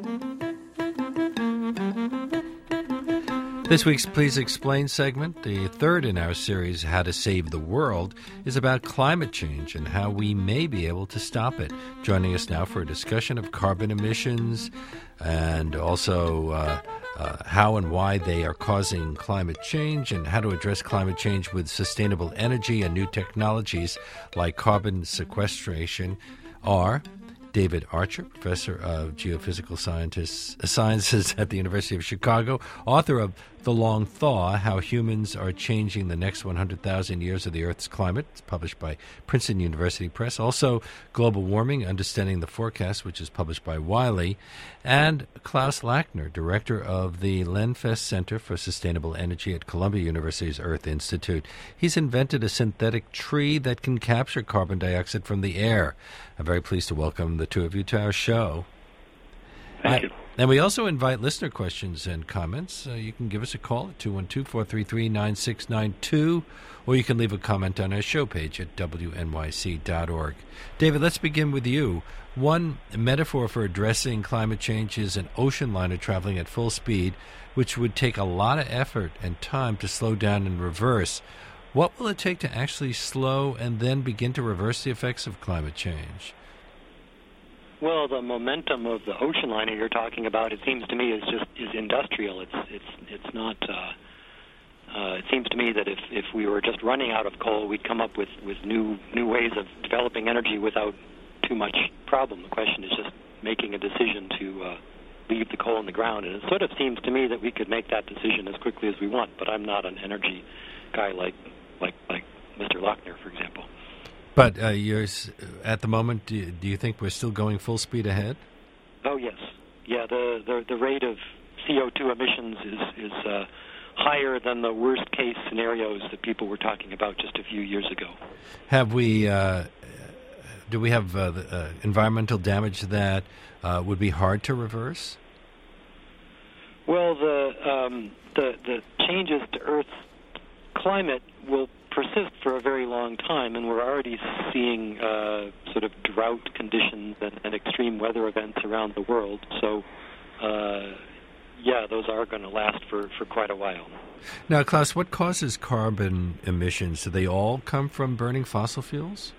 This week's Please Explain segment, the third in our series, How to Save the World, is about climate change and how we may be able to stop it. Joining us now for a discussion of carbon emissions and also how and why they are causing climate change and how to address climate change with sustainable energy and new technologies like carbon sequestration are David Archer, professor of geophysical sciences at the University of Chicago, author of The Long Thaw, How Humans Are Changing the Next 100,000 Years of the Earth's Climate. It's published by Princeton University Press. Also, Global Warming, Understanding the Forecast, which is published by Wiley. And Klaus Lackner, director of the Lenfest Center for Sustainable Energy at Columbia University's Earth Institute. He's invented a synthetic tree that can capture carbon dioxide from the air. I'm very pleased to welcome the two of you to our show. Thank you. And we also invite listener questions and comments. You can give us a call at 212-433-9692, or you can leave a comment on our show page at wnyc.org. David, let's begin with you. One metaphor for addressing climate change is an ocean liner traveling at full speed, which would take a lot of effort and time to slow down and reverse. What will it take to actually slow and then begin to reverse the effects of climate change? Well, the momentum of the ocean liner you're talking about, it seems to me, is industrial. It's not. It seems to me that if we were just running out of coal, we'd come up with new ways of developing energy without too much problem. The question is just making a decision to leave the coal in the ground, and it sort of seems to me that we could make that decision as quickly as we want. But I'm not an energy guy like Mr. Lochner, for example. But you're, at the moment, do you think we're still going full speed ahead? Oh, yes. Yeah, the rate of CO2 emissions is higher than the worst-case scenarios that people were talking about just a few years ago. Have we? Do we have environmental damage that would be hard to reverse? Well, the changes to Earth's climate will persist for a very long time, and we're already seeing sort of drought conditions and extreme weather events around the world. So, those are going to last for quite a while. Now, Klaus, what causes carbon emissions? Do they all come from burning fossil fuels?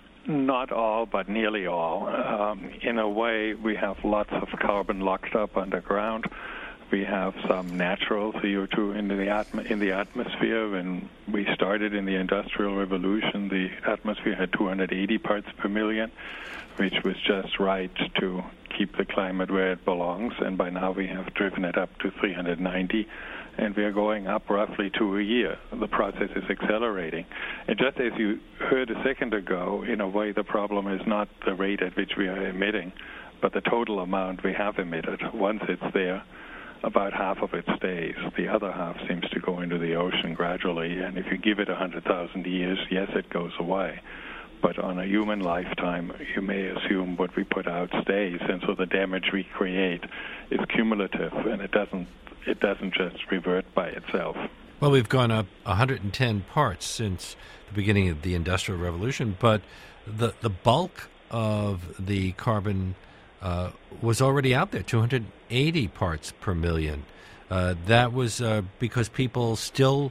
Not all, but nearly all. In a way, we have lots of carbon locked up underground. We have some natural CO2 in the atmosphere. When we started in the Industrial Revolution, the atmosphere had 280 parts per million, which was just right to keep the climate where it belongs. And by now we have driven it up to 390, and we are going up roughly 2 a year. The process is accelerating. And just as you heard a second ago, in a way the problem is not the rate at which we are emitting, but the total amount we have emitted. Once it's there, about half of it stays. The other half seems to go into the ocean gradually, and if you give it 100,000 years, yes, it goes away. But on a human lifetime, you may assume what we put out stays, and so the damage we create is cumulative, and it doesn't just revert by itself. Well, we've gone up 110 parts since the beginning of the Industrial Revolution, but the bulk of the carbon was already out there, 280 parts per million. That was because people still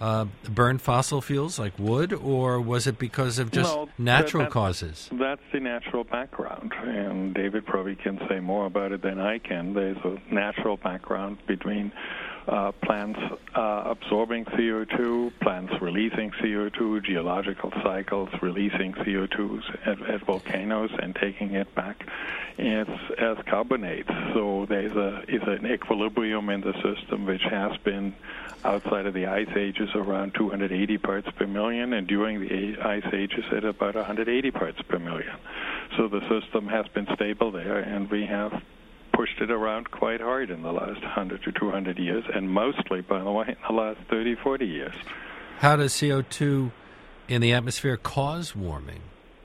burn fossil fuels like wood, or was it because of just natural causes? That's the natural background, and David probably can say more about it than I can. There's a natural background between plants absorbing CO2, plants releasing CO2, geological cycles releasing CO2s at volcanoes and taking it back as carbonates. So there's an equilibrium in the system which has been outside of the ice ages around 280 parts per million, and during the ice ages at about 180 parts per million. So the system has been stable there, and we have pushed it around quite hard in the last 100 to 200 years, and mostly, by the way, in the last 30, 40 years. How does CO2 in the atmosphere cause warming?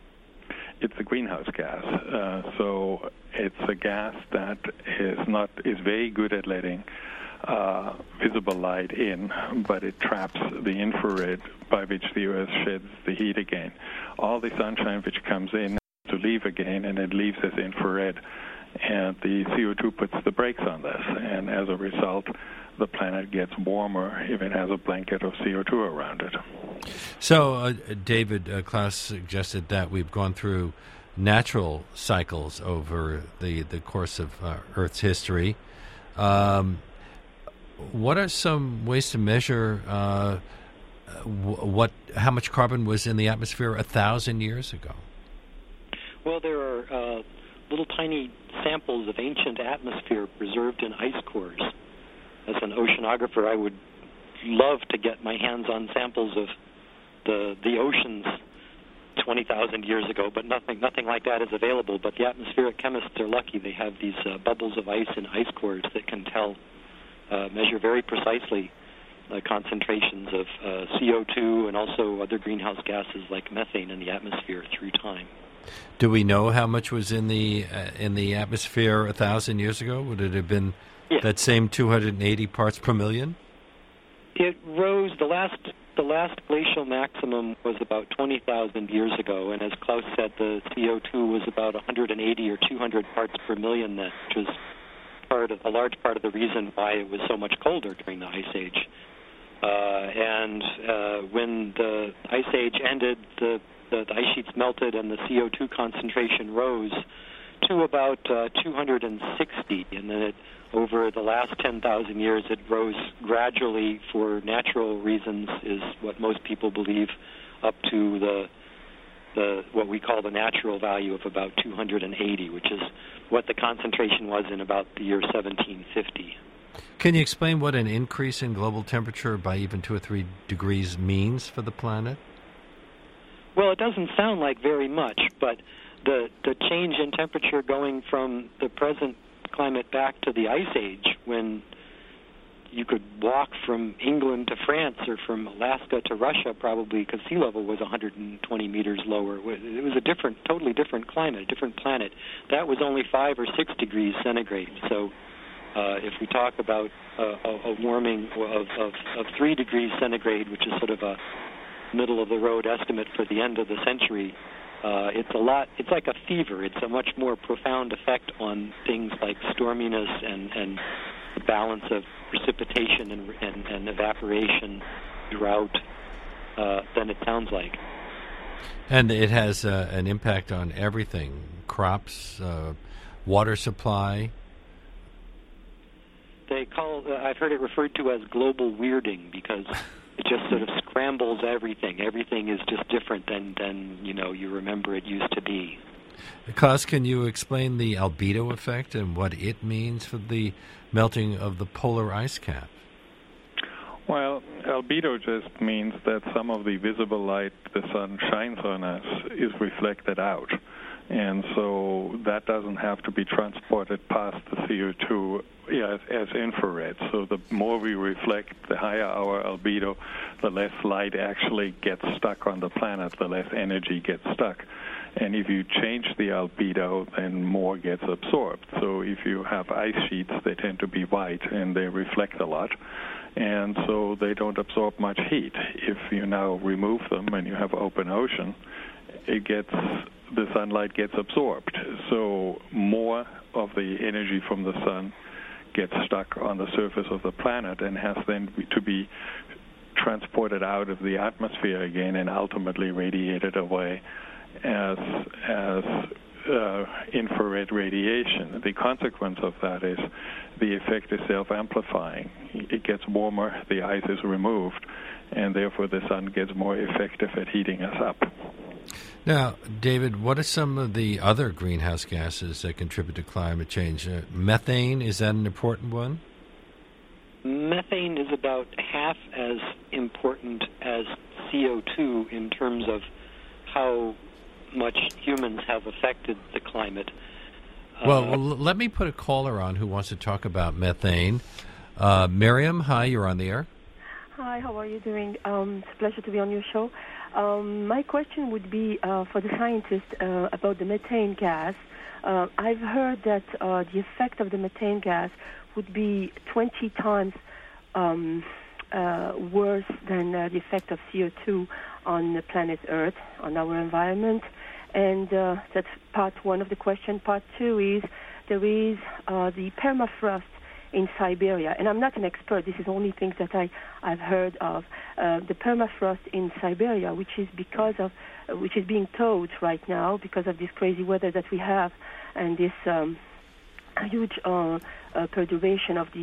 It's a greenhouse gas. So it's a gas that is very good at letting visible light in, but it traps the infrared by which the Earth sheds the heat again. All the sunshine which comes in to leave again, and it leaves as infrared. and the CO2 puts the brakes on this, and as a result, the planet gets warmer if it has a blanket of CO2 around it. So, David, Klaus suggested that we've gone through natural cycles over the course of Earth's history. What are some ways to measure how much carbon was in the atmosphere 1,000 years ago? Well, there are little tiny samples of ancient atmosphere preserved in ice cores. As an oceanographer, I would love to get my hands on samples of the oceans 20,000 years ago, but nothing like that is available. But the atmospheric chemists are lucky; they have these bubbles of ice in ice cores that can measure very precisely concentrations of CO2 and also other greenhouse gases like methane in the atmosphere through time. Do we know how much was in the atmosphere 1,000 years ago? Would it have been that same 280 parts per million? It rose. The last glacial maximum was about 20,000 years ago, and as Klaus said, the CO2 was about 180 or 200 parts per million then, which was a large part of the reason why it was so much colder during the Ice Age. When the Ice Age ended, the ice sheets melted and the CO2 concentration rose to about 260, and then over the last 10,000 years it rose gradually for natural reasons, is what most people believe, up to the what we call the natural value of about 280, which is what the concentration was in about the year 1750. Can you explain what an increase in global temperature by even 2 or 3 degrees means for the planet? Well, it doesn't sound like very much, but the change in temperature going from the present climate back to the Ice Age, when you could walk from England to France or from Alaska to Russia probably because sea level was 120 meters lower. It was a totally different climate, a different planet. That was only 5 or 6 degrees centigrade. So if we talk about a warming of 3 degrees centigrade, which is sort of a middle-of-the-road estimate for the end of the century, it's like a fever. It's a much more profound effect on things like storminess and the balance of precipitation and evaporation, drought, than it sounds like. And it has an impact on everything: crops, water supply. I've heard it referred to as global weirding because it just sort of scrambles everything. Everything is just different than you remember it used to be. Klaus, can you explain the albedo effect and what it means for the melting of the polar ice cap? Well, albedo just means that some of the visible light the sun shines on us is reflected out. And so that doesn't have to be transported past the CO2 as infrared. So the more we reflect, the higher our albedo, the less light actually gets stuck on the planet, the less energy gets stuck. And if you change the albedo, then more gets absorbed. So if you have ice sheets, they tend to be white and they reflect a lot. And so they don't absorb much heat. If you now remove them and you have open ocean, the sunlight gets absorbed. So more of the energy from the sun gets stuck on the surface of the planet and has then to be transported out of the atmosphere again and ultimately radiated away as infrared radiation. The consequence of that is the effect is self-amplifying. It gets warmer, the ice is removed, and therefore the sun gets more effective at heating us up. Now, David, what are some of the other greenhouse gases that contribute to climate change? Methane, is that an important one? Methane is about half as important as CO2 in terms of how much humans have affected the climate. Well, let me put a caller on who wants to talk about methane. Miriam, hi, you're on the air. Hi, how are you doing? It's a pleasure to be on your show. My question would be for the scientist about the methane gas. I've heard that the effect of the methane gas would be 20 times worse than the effect of CO2 on the planet Earth, on our environment. And that's part one of the question. Part two is there is the permafrost in Siberia, and I'm not an expert. This is only things that I've heard of. The permafrost in Siberia, which is being thawed right now because of this crazy weather that we have, and this huge perturbation of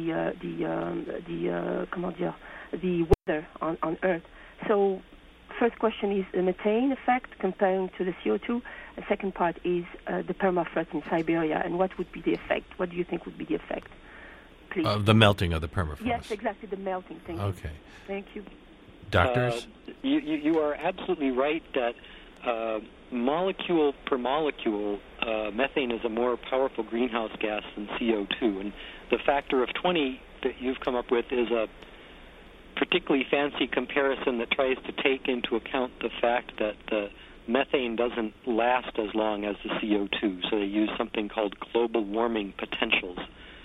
the weather on Earth. So, first question is the methane effect comparing to the CO2. The second part is the permafrost in Siberia, and what would be the effect? What do you think would be the effect? Please. The melting of the permafrost. Yes, exactly, the melting. Thank you. Okay. Thank you. Doctors? You are absolutely right that molecule per molecule, methane is a more powerful greenhouse gas than CO2. And the factor of 20 that you've come up with is a particularly fancy comparison that tries to take into account the fact that the methane doesn't last as long as the CO2. So they use something called global warming potentials.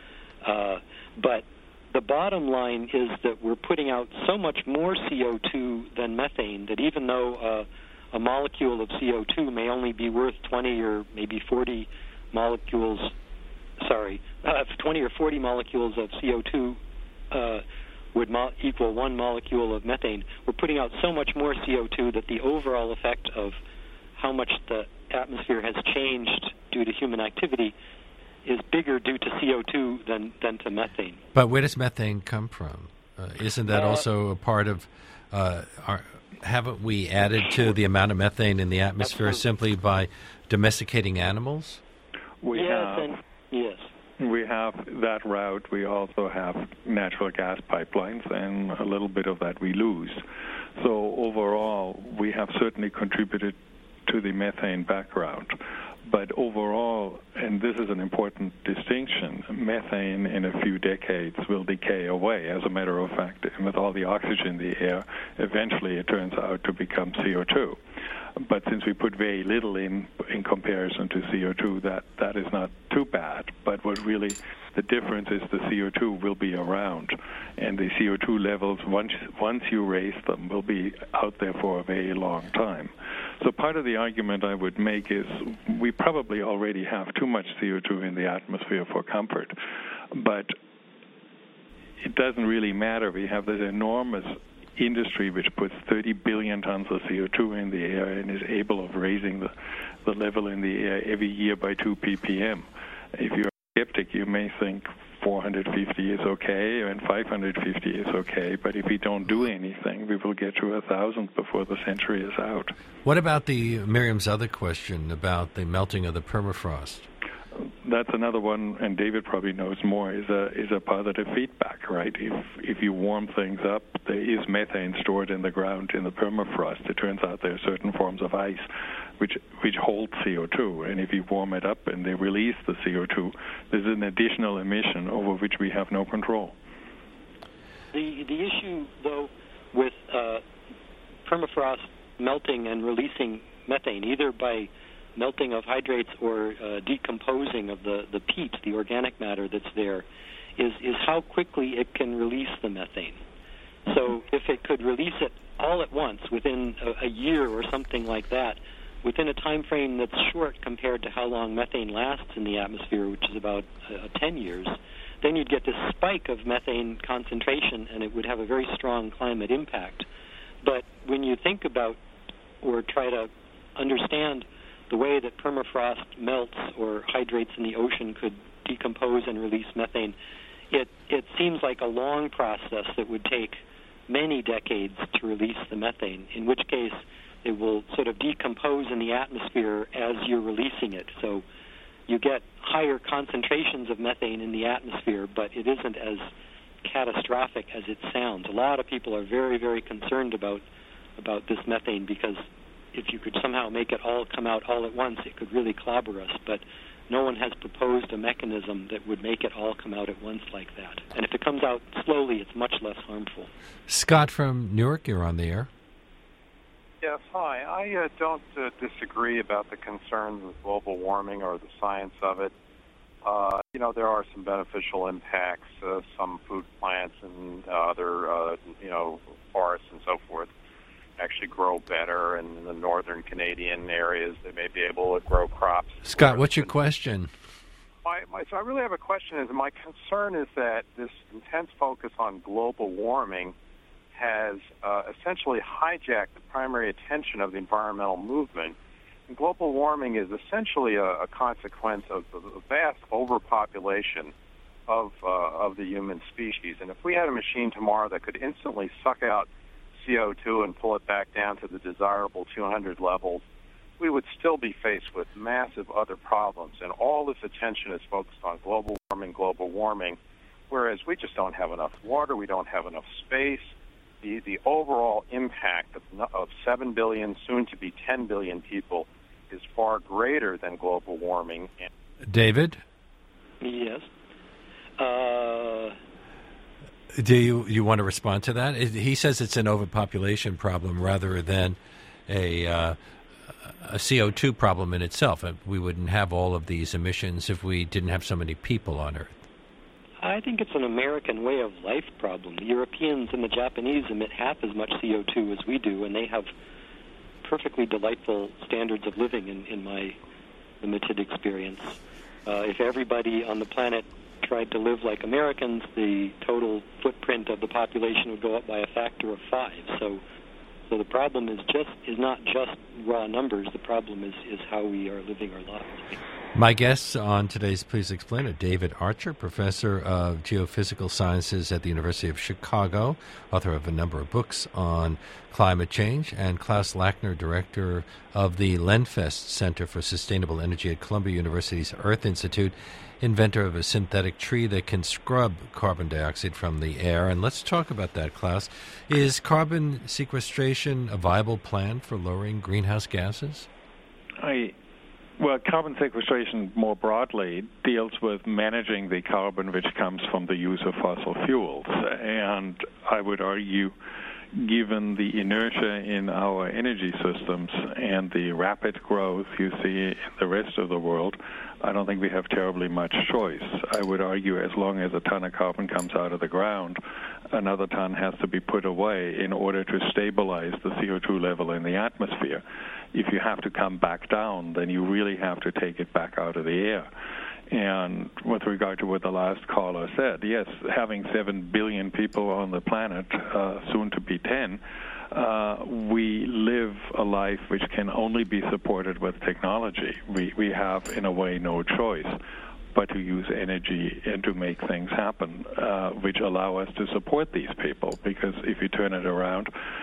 But the bottom line is that we're putting out so much more CO2 than methane that even though a molecule of CO2 may only be worth 20 or maybe 40 molecules, 20 or 40 molecules of CO2 would equal one molecule of methane, we're putting out so much more CO2 that the overall effect of how much the atmosphere has changed due to human activity is bigger due to CO2 than to methane. But where does methane come from? Isn't that also a part of, haven't we added to the amount of methane in the atmosphere Absolutely. simply by domesticating animals? Yes. We have that route. We also have natural gas pipelines, and a little bit of that we lose. So overall, we have certainly contributed to the methane background. But overall, and this is an important distinction, methane in a few decades will decay away. As a matter of fact, with all the oxygen in the air, eventually it turns out to become CO2. But since we put very little in comparison to CO2, that is not too bad. But what really the difference is the CO2 will be around, and the CO2 levels, once you raise them, will be out there for a very long time. So part of the argument I would make is we probably already have too much CO2 in the atmosphere for comfort, but it doesn't really matter. We have this enormous industry which puts 30 billion tons of CO2 in the air and is able of raising the level in the air every year by 2 ppm. If you're a skeptic, you may think 450 is okay and 550 is okay, but if we don't do anything, we will get to 1,000 before the century is out. What about Miriam's other question about the melting of the permafrost? That's another one, and David probably knows more, is a positive feedback, right? If you warm things up, there is methane stored in the ground in the permafrost. It turns out there are certain forms of ice which hold CO2, and if you warm it up and they release the CO2, there's an additional emission over which we have no control. The issue, though, with permafrost melting and releasing methane, either by melting of hydrates or decomposing of the peat, the organic matter that's there, is how quickly it can release the methane. So if it could release it all at once within a year or something like that, within a time frame that's short compared to how long methane lasts in the atmosphere, which is about 10 years, then you'd get this spike of methane concentration, and it would have a very strong climate impact. But when you think about or try to understand the way that permafrost melts or hydrates in the ocean could decompose and release methane, it seems like a long process that would take many decades to release the methane, in which case it will sort of decompose in the atmosphere as you're releasing it. So you get higher concentrations of methane in the atmosphere, but it isn't as catastrophic as it sounds. A lot of people are very, very concerned about this methane because if you could somehow make it all come out all at once, it could really clobber us. But no one has proposed a mechanism that would make it all come out at once like that. And if it comes out slowly, it's much less harmful. Scott from Newark, you're on the air. Yes, hi. I don't disagree about the concerns with global warming or the science of it. There are some beneficial impacts. Some food plants and other, forests and so forth actually grow better. And in the northern Canadian areas, they may be able to grow crops. Scott, what's your question? So I really have a question. My concern is that this intense focus on global warming has essentially hijacked the primary attention of the environmental movement. And global warming is essentially a consequence of the vast overpopulation of the human species. And if we had a machine tomorrow that could instantly suck out CO2 and pull it back down to the desirable 200 levels, we would still be faced with massive other problems. And all this attention is focused on global warming, whereas we just don't have enough water, we don't have enough space. The overall impact of 7 billion, soon to be 10 billion people is far greater than global warming. David? Yes. Do you want to respond to that? He says it's an overpopulation problem rather than a CO2 problem in itself. We wouldn't have all of these emissions if we didn't have so many people on Earth. I think it's an American way of life problem. The Europeans and the Japanese emit half as much CO2 as we do, and they have perfectly delightful standards of living in my limited experience. If everybody on the planet tried to live like Americans, the total footprint of the population would go up by a factor of 5. So the problem is not just raw numbers. The problem is how we are living our lives. My guests on today's Please Explain are David Archer, professor of geophysical sciences at the University of Chicago, author of a number of books on climate change, and Klaus Lackner, director of the Lenfest Center for Sustainable Energy at Columbia University's Earth Institute, inventor of a synthetic tree that can scrub carbon dioxide from the air. And let's talk about that, Klaus. Is carbon sequestration a viable plan for lowering greenhouse gases? Well, carbon sequestration more broadly deals with managing the carbon which comes from the use of fossil fuels. And I would argue, given the inertia in our energy systems and the rapid growth you see in the rest of the world, I don't think we have terribly much choice. I would argue as long as a ton of carbon comes out of the ground, another ton has to be put away in order to stabilize the CO2 level in the atmosphere. If you have to come back down, then you really have to take it back out of the air. And with regard to what the last caller said, yes, having 7 billion people on the planet, soon to be 10, we live a life which can only be supported with technology. We have, in a way, no choice but to use energy and to make things happen, which allow us to support these people. Because if you turn it around,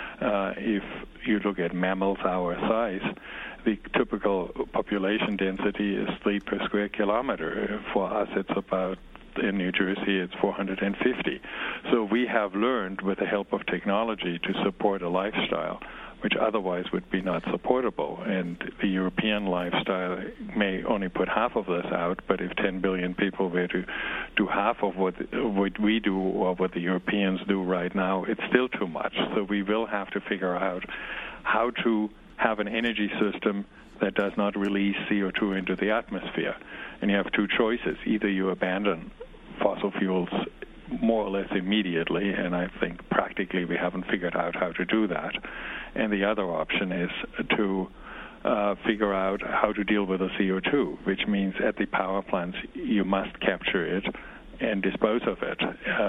if you look at mammals our size, the typical population density is 3 per square kilometer. For us, it's about, in New Jersey, it's 450. So we have learned, with the help of technology, to support a lifestyle which otherwise would be not supportable. And the European lifestyle may only put half of this out, but if 10 billion people were to do half of what we do or what the Europeans do right now, it's still too much. So we will have to figure out how to have an energy system that does not release CO2 into the atmosphere. And you have two choices. Either you abandon fossil fuels more or less immediately, and I think practically we haven't figured out how to do that. And the other option is to figure out how to deal with the CO2, which means at the power plants you must capture it and dispose of it.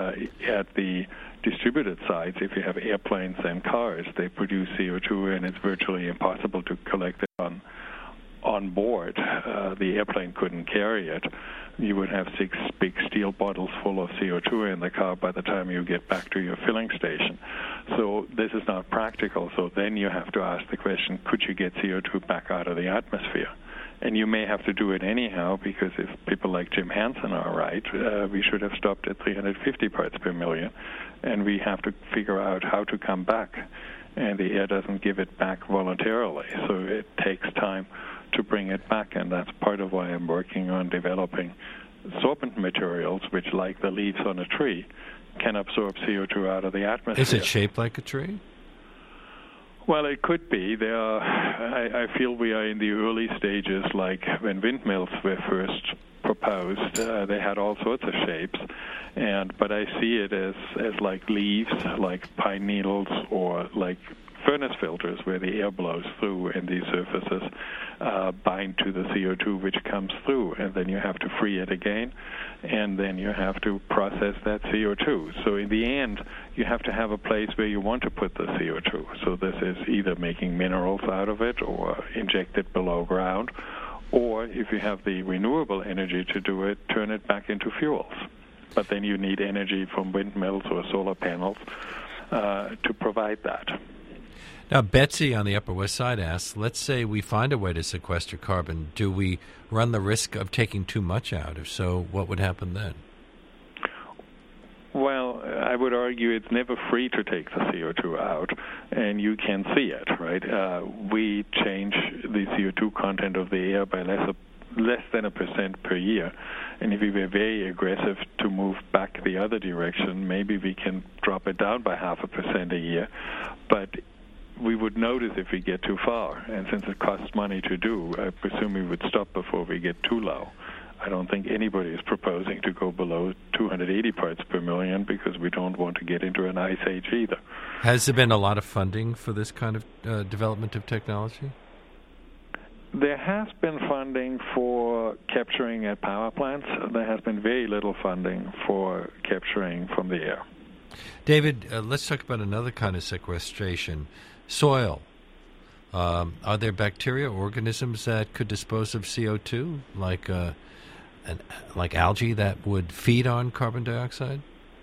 At the distributed sites, if you have airplanes and cars, they produce CO2, and it's virtually impossible to collect it on board. The airplane couldn't carry it. You would have 6 big steel bottles full of CO2 in the car by the time you get back to your filling station. So this is not practical. So then you have to ask the question, could you get CO2 back out of the atmosphere? And you may have to do it anyhow, because if people like Jim Hansen are right, we should have stopped at 350 parts per million, and we have to figure out how to come back. And the air doesn't give it back voluntarily, so it takes time to bring it back, and that's part of why I'm working on developing sorbent materials, which, like the leaves on a tree, can absorb CO2 out of the atmosphere. Is it shaped like a tree? Well, it could be. I feel we are in the early stages, like when windmills were first proposed. They had all sorts of shapes, but I see it as like leaves, like pine needles, or like furnace filters where the air blows through, and these surfaces bind to the CO2 which comes through, and then you have to free it again, and then you have to process that CO2. So in the end, you have to have a place where you want to put the CO2. So this is either making minerals out of it or inject it below ground, or if you have the renewable energy to do it, turn it back into fuels. But then you need energy from windmills or solar panels to provide that. Now, Betsy on the Upper West Side asks, let's say we find a way to sequester carbon. Do we run the risk of taking too much out? If so, what would happen then? Well, I would argue it's never free to take the CO2 out, and you can see it, right? We change the CO2 content of the air by less than 1% per year. And if we were very aggressive to move back the other direction, maybe we can drop it down by 0.5% a year. But we would notice if we get too far. And since it costs money to do, I presume we would stop before we get too low. I don't think anybody is proposing to go below 280 parts per million because we don't want to get into an ice age either. Has there been a lot of funding for this kind of development of technology? There has been funding for capturing at power plants. There has been very little funding for capturing from the air. David, let's talk about another kind of sequestration, soil. Are there bacteria, organisms that could dispose of CO2, like algae that would feed on carbon dioxide?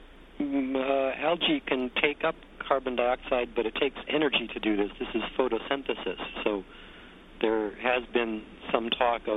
Algae can take up carbon dioxide, but it takes energy to do this. This is photosynthesis. So there has been some talk of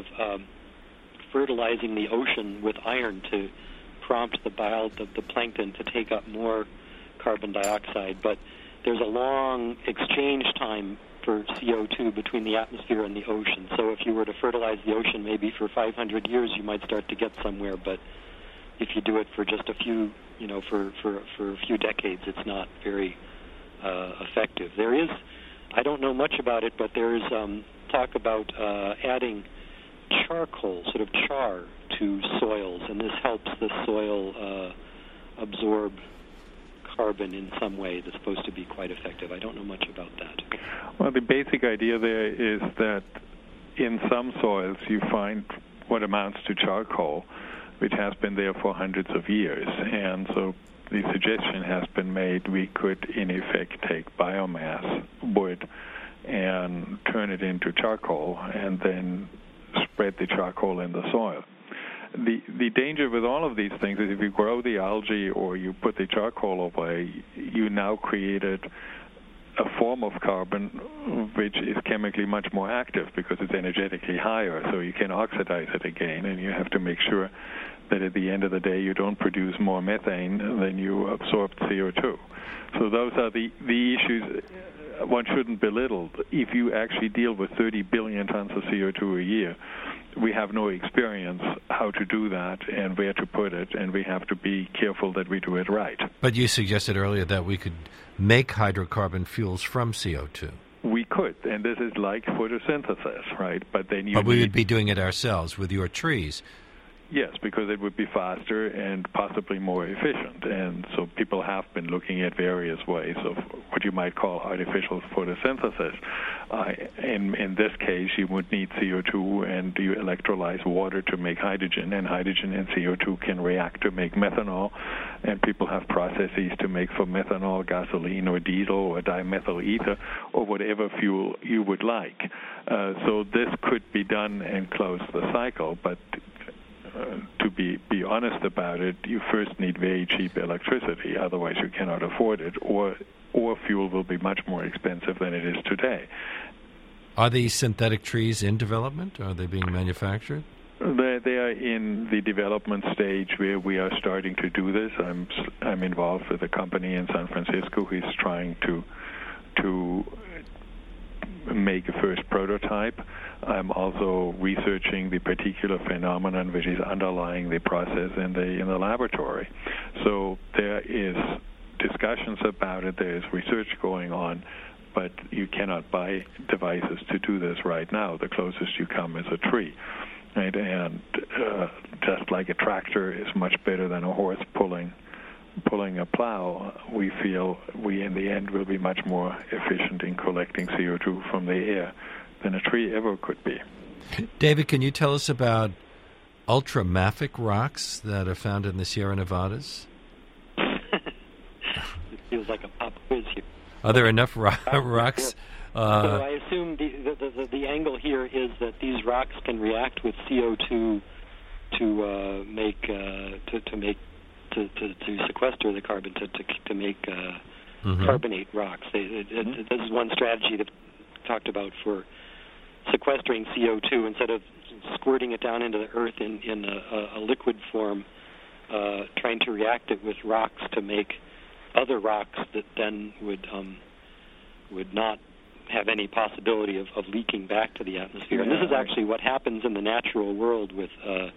fertilizing the ocean with iron to prompt the plankton to take up more carbon dioxide. But there's a long exchange time for CO2 between the atmosphere and the ocean. So if you were to fertilize the ocean maybe for 500 years, you might start to get somewhere. But if you do it for just a few, for a few decades, it's not very effective. There is, I don't know much about it, but there is talk about adding charcoal, sort of char, to soils, and this helps the soil absorb carbon in some way that's supposed to be quite effective. I don't know much about that. Well, the basic idea there is that in some soils you find what amounts to charcoal, which has been there for hundreds of years. And so the suggestion has been made we could, in effect, take biomass, wood, and turn it into charcoal and then spread the charcoal in the soil. The danger with all of these things is if you grow the algae or you put the charcoal away, you now created a form of carbon which is chemically much more active because it's energetically higher, so you can oxidize it again, and you have to make sure that at the end of the day you don't produce more methane than you absorb CO2. So those are the issues one shouldn't belittle. If you actually deal with 30 billion tons of CO2 a year, we have no experience how to do that and where to put it, and we have to be careful that we do it right. But you suggested earlier that we could make hydrocarbon fuels from CO2. We could, and this is like photosynthesis, right? But then we would be doing it ourselves with your trees. Yes, because it would be faster and possibly more efficient. And so people have been looking at various ways of what you might call artificial photosynthesis. In this case, you would need CO2, and you electrolyze water to make hydrogen, and hydrogen and CO2 can react to make methanol. And people have processes to make from methanol gasoline or diesel or dimethyl ether or whatever fuel you would like. So this could be done and close the cycle, but to be honest about it, you first need very cheap electricity, otherwise you cannot afford it, or fuel will be much more expensive than it is today. Are these synthetic trees in development? Are they being manufactured? They are in the development stage where we are starting to do this. I'm involved with a company in San Francisco who is trying to make a first prototype. I'm also researching the particular phenomenon which is underlying the process in the laboratory. So there is discussions about it. There is research going on, but you cannot buy devices to do this right now. The closest you come is a tree. Right? And just like a tractor is much better than a horse pulling pulling a plow, we feel we in the end will be much more efficient in collecting CO2 from the air than a tree ever could be. David, can you tell us about ultramafic rocks that are found in the Sierra Nevadas? It feels like a pop quiz here. Are there enough rocks? So I assume the angle here is that these rocks can react with CO2 to sequester the carbon to make carbonate rocks. This is one strategy that talked about for sequestering CO2 instead of squirting it down into the earth in a liquid form, trying to react it with rocks to make other rocks that then would not have any possibility of leaking back to the atmosphere. And this is actually what happens in the natural world with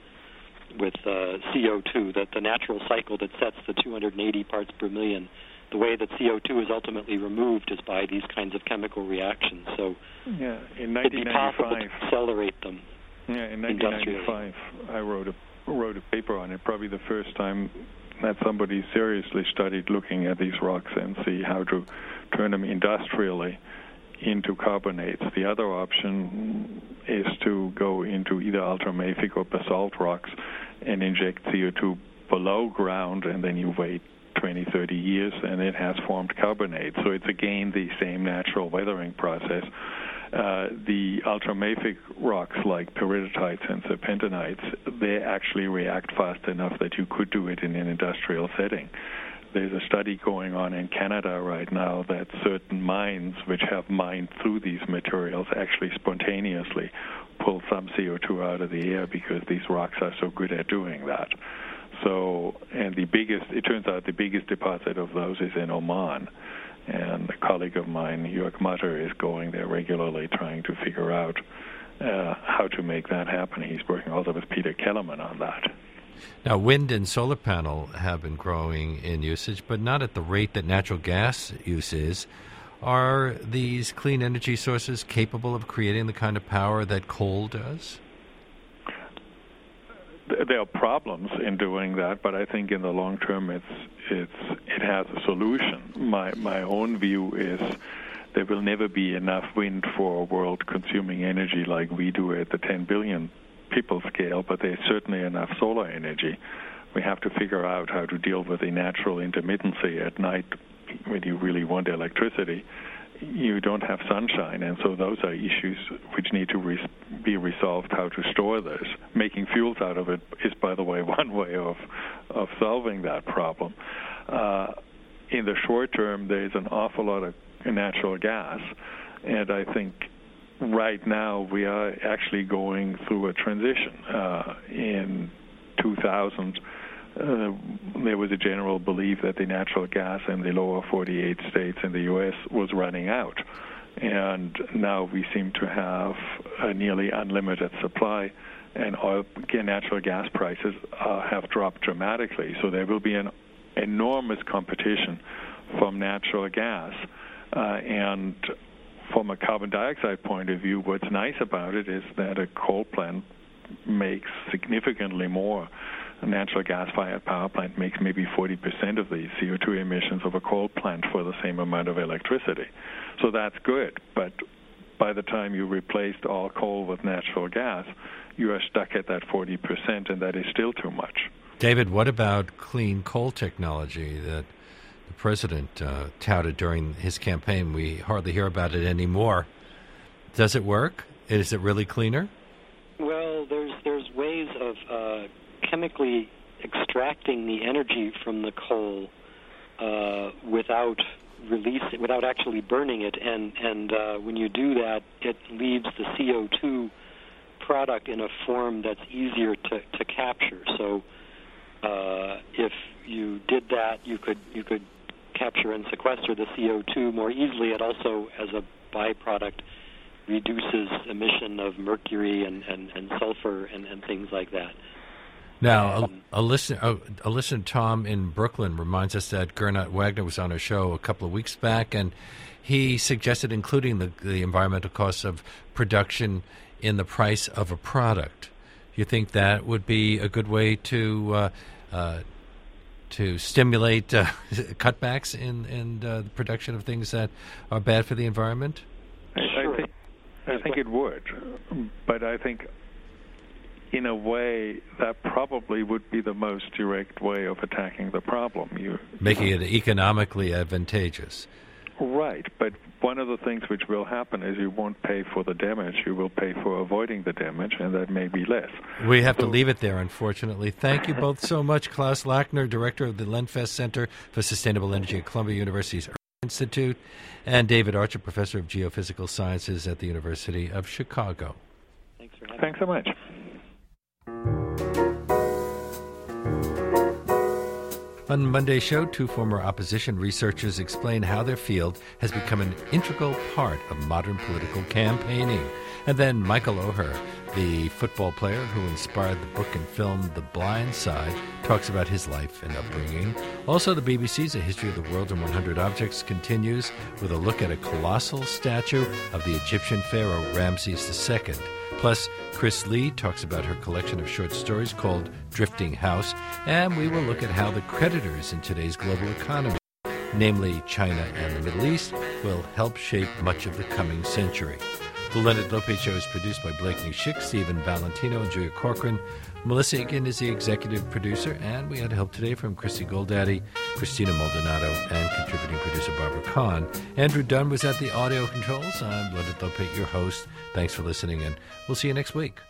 CO2, that the natural cycle that sets the 280 parts per million, the way that CO2 is ultimately removed is by these kinds of chemical reactions. So in 1995, it'd be possible to accelerate them. Yeah, in 1995, I wrote a paper on it, probably the first time that somebody seriously studied looking at these rocks and see how to turn them industrially into carbonates. The other option is to go into either ultramafic or basalt rocks and inject CO2 below ground, and then you wait 20, 30 years, and it has formed carbonate. So it's again the same natural weathering process. The ultramafic rocks like pyritites and serpentinites, they actually react fast enough that you could do it in an industrial setting. There's a study going on in Canada right now that certain mines which have mined through these materials actually spontaneously pull some CO2 out of the air because these rocks are so good at doing that. So, and it turns out the biggest deposit of those is in Oman. And a colleague of mine, Jörg Mutter, is going there regularly trying to figure out how to make that happen. He's working also with Peter Kellerman on that. Now, wind and solar panel have been growing in usage, but not at the rate that natural gas use is. Are these clean energy sources capable of creating the kind of power that coal does? There are problems in doing that, but I think in the long term it has a solution. My own view is there will never be enough wind for a world consuming energy like we do at the 10 billion people scale, but there's certainly enough solar energy. We have to figure out how to deal with the natural intermittency at night when you really want electricity. You don't have sunshine, and so those are issues which need to be resolved, how to store this. Making fuels out of it is, by the way, one way of solving that problem. In the short term, there's an awful lot of natural gas, and I think right now we are actually going through a transition. In 2000, there was a general belief that the natural gas in the lower 48 states in the U.S. was running out. And now we seem to have a nearly unlimited supply, and natural gas prices have dropped dramatically. So there will be an enormous competition from natural gas. And from a carbon dioxide point of view, what's nice about it is that a coal plant makes significantly more. A natural gas-fired power plant makes maybe 40% of the CO2 emissions of a coal plant for the same amount of electricity. So that's good, but by the time you replaced all coal with natural gas, you are stuck at that 40%, and that is still too much. David, what about clean coal technology that the president touted during his campaign? We hardly hear about it anymore. Does it work? Is it really cleaner? Well, there's ways of chemically extracting the energy from the coal without actually burning it, and when you do that, it leaves the CO2 product in a form that's easier to capture. So if you did that, you could capture and sequester the CO2 more easily. It also, as a byproduct, reduces emission of mercury and sulfur and things like that. Now, a listener, Tom in Brooklyn, reminds us that Gernot Wagner was on our show a couple of weeks back, and he suggested including the environmental costs of production in the price of a product. You think that would be a good way to to stimulate cutbacks in the production of things that are bad for the environment? I think it would, but I think in a way that probably would be the most direct way of attacking the problem. Making it economically advantageous. Right, but one of the things which will happen is you won't pay for the damage, you will pay for avoiding the damage, and that may be less. We have to leave it there, unfortunately. Thank you both so much. Klaus Lackner, Director of the Lenfest Center for Sustainable Energy at Columbia University's Earth Institute, and David Archer, Professor of Geophysical Sciences at the University of Chicago. Thanks for having me. Thanks so much. On Monday's show, two former opposition researchers explain how their field has become an integral part of modern political campaigning. And then Michael Oher, the football player who inspired the book and film The Blind Side, talks about his life and upbringing. Also, the BBC's A History of the World in 100 Objects continues with a look at a colossal statue of the Egyptian pharaoh Ramses II. Plus, Chris Lee talks about her collection of short stories called Drifting House, and we will look at how the creditors in today's global economy, namely China and the Middle East, will help shape much of the coming century. The Leonard Lopez Show is produced by Blakeney Schick, Stephen Valentino, and Julia Corcoran. Melissa Egan is the executive producer, and we had help today from Christy Goldaddy, Christina Maldonado, and contributing producer Barbara Kahn. Andrew Dunn was at the audio controls. I'm Leonard Lopez, your host. Thanks for listening, and we'll see you next week.